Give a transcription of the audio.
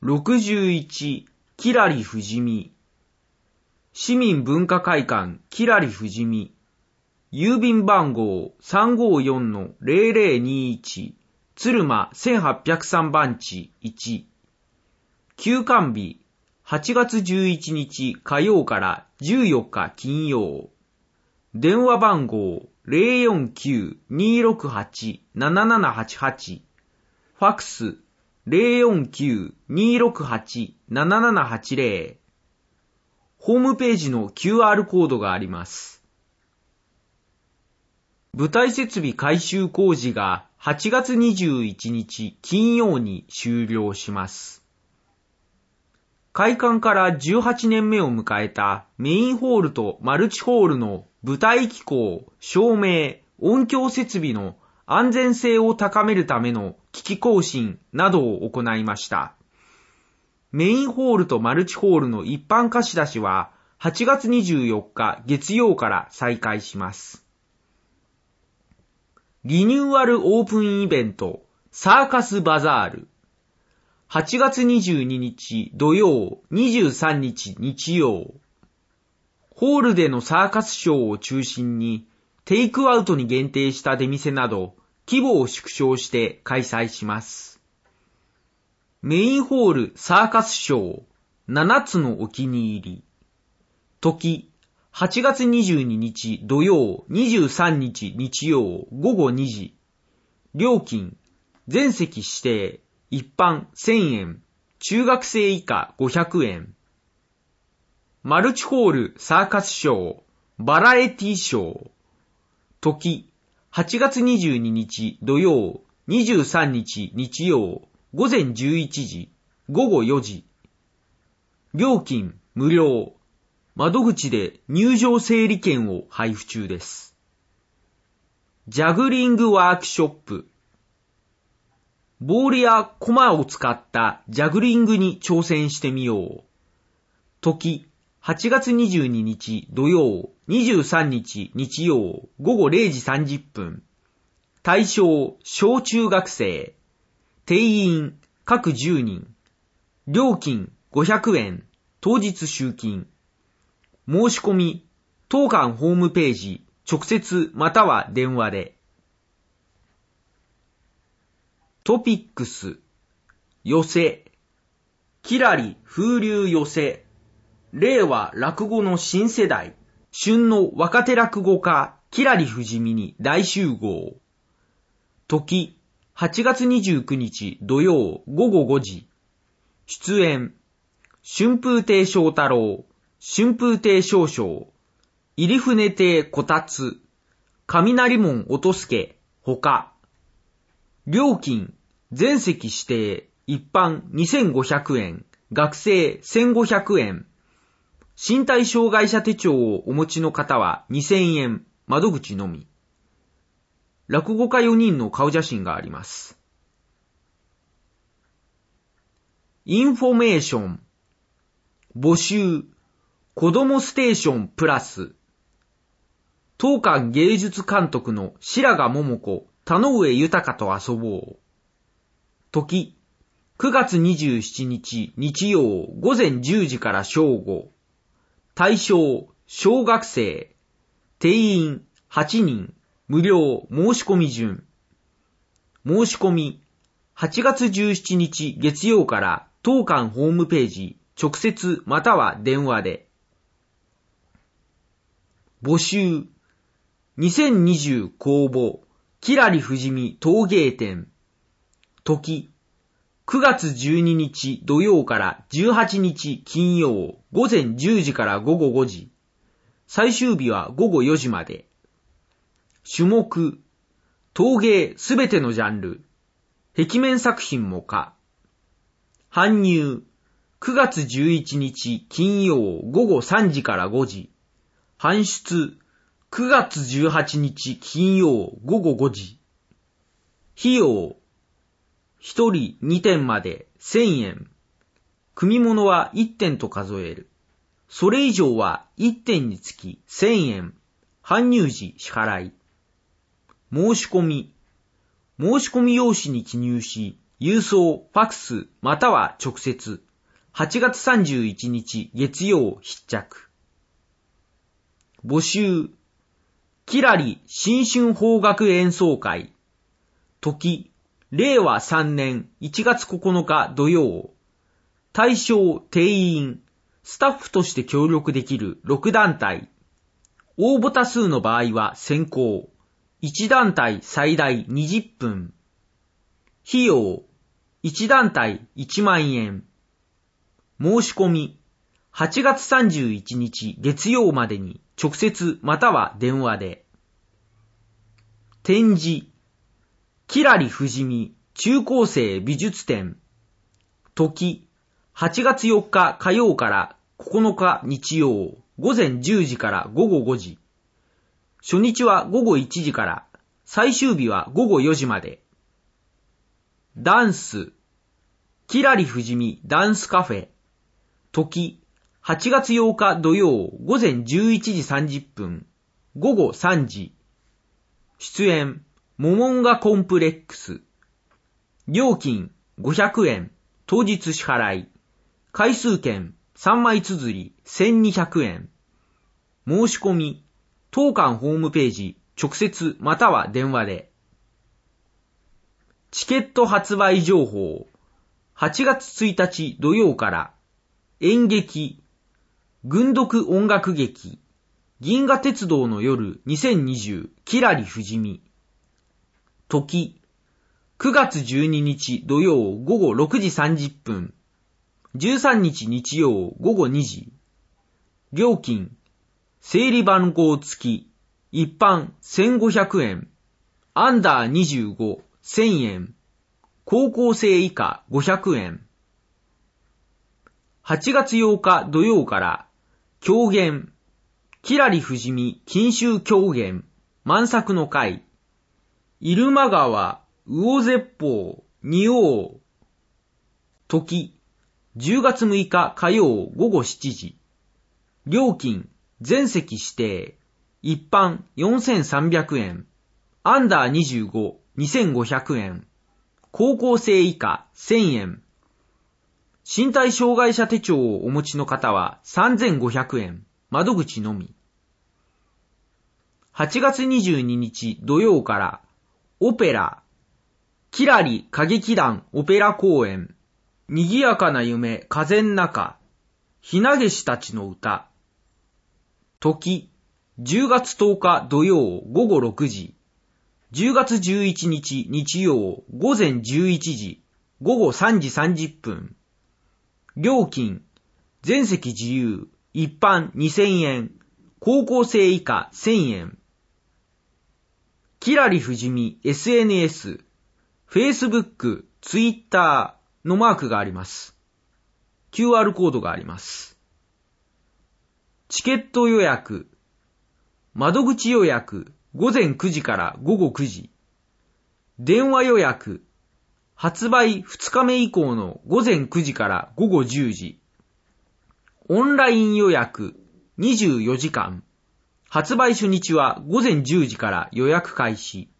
61、キラリ富士見。市民文化会館キラリ富士見。郵便番号 354-0021 鶴間1803番地1。休館日8月11日火曜から14日金曜。電話番号 049-268-7788。ファックス 049-268-7780。ホームページの QR コードがあります。舞台設備改修工事が8月21日金曜に終了します。開館から18年目を迎えたメインホールとマルチホールの舞台機構、照明、音響設備の安全性を高めるための機器更新などを行いました。メインホールとマルチホールの一般貸し出しは8月24日月曜から再開します。リニューアルオープンイベントサーカスバザール。8月22日土曜、23日日曜。ホールでのサーカスショーを中心にテイクアウトに限定した出店など規模を縮小して開催します。メインホールサーカスショー7つのお気に入り。時8月22日土曜23日日曜午後2時。料金全席指定一般1000円中学生以下500円。マルチホールサーカスショーバラエティショー。時8月22日土曜23日日曜午前11時、午後4時。料金無料。窓口で入場整理券を配布中です。ジャグリングワークショップ。ボールやコマを使ったジャグリングに挑戦してみよう。時8月22日土曜23日日曜午後0時30分。対象小中学生。定員各10人。料金500円。当日集金。申し込み当館ホームページ直接または電話で。トピックス寄せキラリ風流寄せ令和落語の新世代旬の若手落語家キラリ富士見に大集合。時8月29日土曜午後5時。出演春風亭昇太郎、春風亭昇々、入船亭こたつ、雷門音助、ほか。料金全席指定一般2500円、学生1500円。身体障害者手帳をお持ちの方は2000円、窓口のみ。落語家4人の顔写真があります。インフォメーション募集子どもステーションプラス当館芸術監督の白髪桃子田上豊と遊ぼう。時9月27日日曜午前10時から正午。対象小学生。定員8人。無料申し込み順。申し込み8月17日月曜から当館ホームページ直接または電話で。募集2020公募キラリ富士見陶芸展。時9月12日土曜から18日金曜午前10時から午後5時。最終日は午後4時まで。種目陶芸すべてのジャンル。壁面作品も可。搬入9月11日金曜午後3時から5時。搬出9月18日金曜午後5時。費用1人2点まで1000円。組物は1点と数える。それ以上は1点につき1000円。搬入時支払い。申し込み用紙に記入し、 郵送、ファクス、または直接。8月31日月曜必着。募集。キラリ新春邦楽演奏会。時、令和3年1月9日土曜。対象、定員。スタッフとして協力できる6団体。応募多数の場合は先行。1団体最大20分。費用。1団体1万円。申し込み。8月31日月曜までに直接または電話で。展示。キラリ富士見中高生美術展。時。8月4日火曜から9日日曜午前10時から午後5時。初日は午後1時から最終日は午後4時まで。ダンス。キラリ富士見ダンスカフェ。時。8月8日土曜午前11時30分午後3時。出演モモンガコンプレックス。料金500円当日支払い。回数券3枚綴り1200円。申し込み当館ホームページ直接または電話で。チケット発売情報。8月1日土曜から演劇軍読音楽劇銀河鉄道の夜2020キラリ富士見。時9月12日土曜午後6時30分13日日曜午後2時。料金整理番号付き一般1500円アンダー25 1000円高校生以下500円。8月8日土曜から狂言キラリ富士見錦秋狂言満作の会入間川魚絶法仁王。時10月6日火曜午後7時。料金全席指定一般4300円アンダー25 2500円高校生以下1000円。身体障害者手帳をお持ちの方は3500円窓口のみ。8月22日土曜からオペラキラリ歌劇団オペラ公演賑やかな夢風ん中ひなげしたちの歌。時10月10日土曜午後6時。10月11日日曜午前11時午後3時30分。料金全席自由一般2000円高校生以下1000円。キラリ富士見 SNS、Facebook、Twitter のマークがあります。QR コードがあります。チケット予約、窓口予約、午前9時から午後9時。電話予約、発売2日目以降の午前9時から午後10時。オンライン予約、24時間。発売初日は午前10時から予約開始。